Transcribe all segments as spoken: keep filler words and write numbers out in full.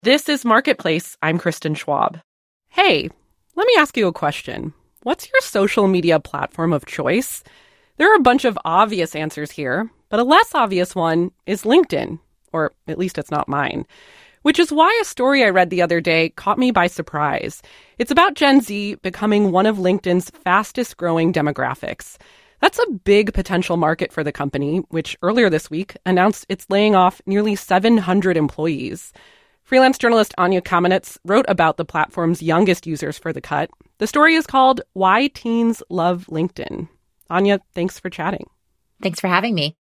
This is Marketplace. I'm Kristen Schwab. Hey, let me ask you a question. What's your social media platform of choice? There are a bunch of obvious answers here, but a less obvious one is LinkedIn, or at least it's not mine, which is why a story I read the other day caught me by surprise. It's about Gen Z becoming one of LinkedIn's fastest growing demographics. That's a big potential market for the company, which earlier this week announced it's laying off nearly seven hundred employees. Freelance journalist Anya Kamenetz wrote about the platform's youngest users for The Cut. The story is called Why Teens Love LinkedIn. Anya, thanks for chatting. Thanks for having me.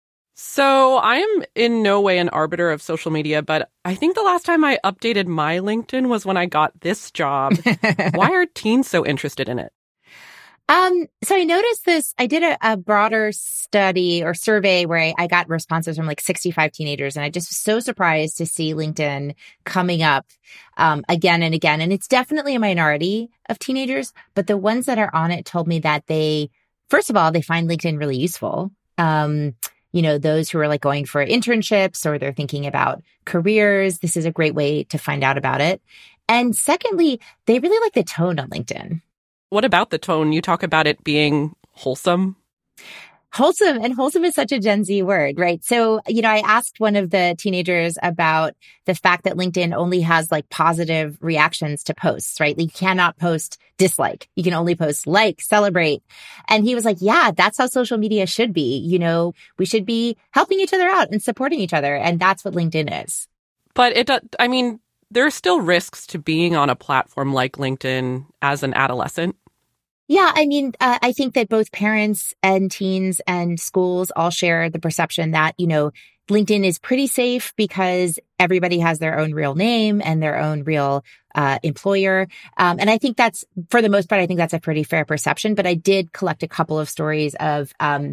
So I am in no way an arbiter of social media, but I think the last time I updated my LinkedIn was when I got this job. Why are teens so interested in it? Um, so I noticed this, I did a, a broader study or survey where I, I got responses from like sixty-five teenagers, and I just was so surprised to see LinkedIn coming up um, again and again. And it's definitely a minority of teenagers, but the ones that are on it told me that they, first of all, they find LinkedIn really useful. Um, you know, those who are like going for internships or they're thinking about careers, this is a great way to find out about it. And secondly, they really like the tone on LinkedIn. What about the tone? You talk about it being wholesome. Wholesome. And wholesome is such a Gen Z word, right? So, you know, I asked one of the teenagers about the fact that LinkedIn only has like positive reactions to posts, right? You cannot post dislike. You can only post like, celebrate. And he was like, yeah, that's how social media should be. You know, we should be helping each other out and supporting each other. And that's what LinkedIn is. But it, I mean, there are still risks to being on a platform like LinkedIn as an adolescent. Yeah, I mean, uh, I think that both parents and teens and schools all share the perception that, you know, LinkedIn is pretty safe because everybody has their own real name and their own real uh, employer. Um, and I think that's, for the most part, I think that's a pretty fair perception. But I did collect a couple of stories of um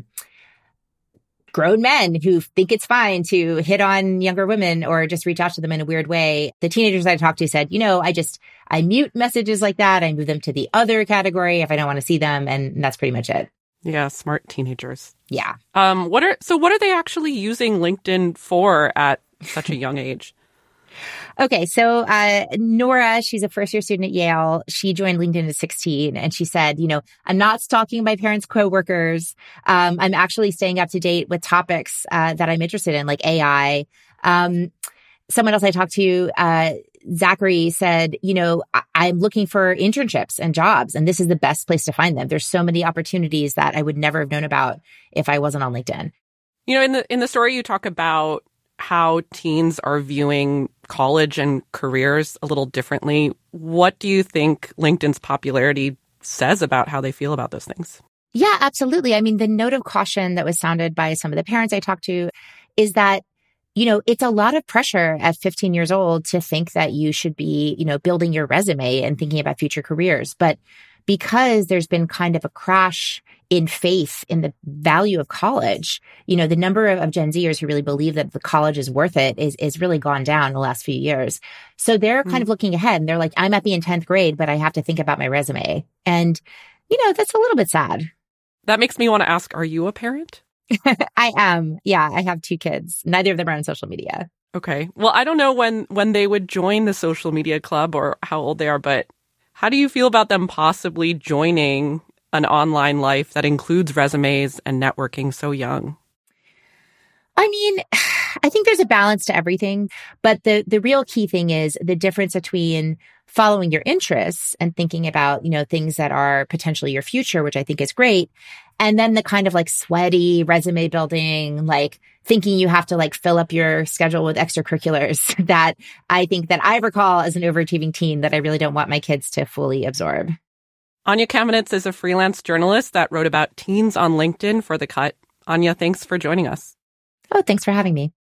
grown men who think it's fine to hit on younger women or just reach out to them in a weird way. The teenagers I talked to said, you know, I just, I mute messages like that. I move them to the other category if I don't want to see them. And that's pretty much it. Yeah, smart teenagers. Yeah. Um, what are, so what are they actually using LinkedIn for at such a young age? Okay, so uh, Nora, she's a first-year student at Yale. She joined LinkedIn at sixteen, and she said, you know, I'm not stalking my parents' coworkers. Um, I'm actually staying up to date with topics uh, that I'm interested in, like A I. Um, someone else I talked to, uh, Zachary, said, you know, I- I'm looking for internships and jobs, and this is the best place to find them. There's so many opportunities that I would never have known about if I wasn't on LinkedIn. You know, in the in the story, you talk about how teens are viewing college and careers a little differently. What do you think LinkedIn's popularity says about how they feel about those things? Yeah, absolutely. I mean, the note of caution that was sounded by some of the parents I talked to is that, you know, it's a lot of pressure at fifteen years old to think that you should be, you know, building your resume and thinking about future careers. But because there's been kind of a crash in faith in the value of college, you know, the number of, of Gen Zers who really believe that the college is worth it is, is really gone down the last few years. So they're kind mm. of looking ahead and they're like, I'm at the in tenth grade, but I have to think about my resume. And, you know, that's a little bit sad. That makes me want to ask, are you a parent? I am. Yeah, I have two kids. Neither of them are on social media. Okay. Well, I don't know when, when they would join the social media club or how old they are, but how do you feel about them possibly joining an online life that includes resumes and networking so young? I mean, I think there's a balance to everything, but the, the real key thing is the difference between following your interests and thinking about, you know, things that are potentially your future, which I think is great. And then the kind of like sweaty resume building, like thinking you have to like fill up your schedule with extracurriculars that I think that I recall as an overachieving teen that I really don't want my kids to fully absorb. Anya Kamenetz is a freelance journalist that wrote about teens on LinkedIn for The Cut. Anya, thanks for joining us. Oh, thanks for having me.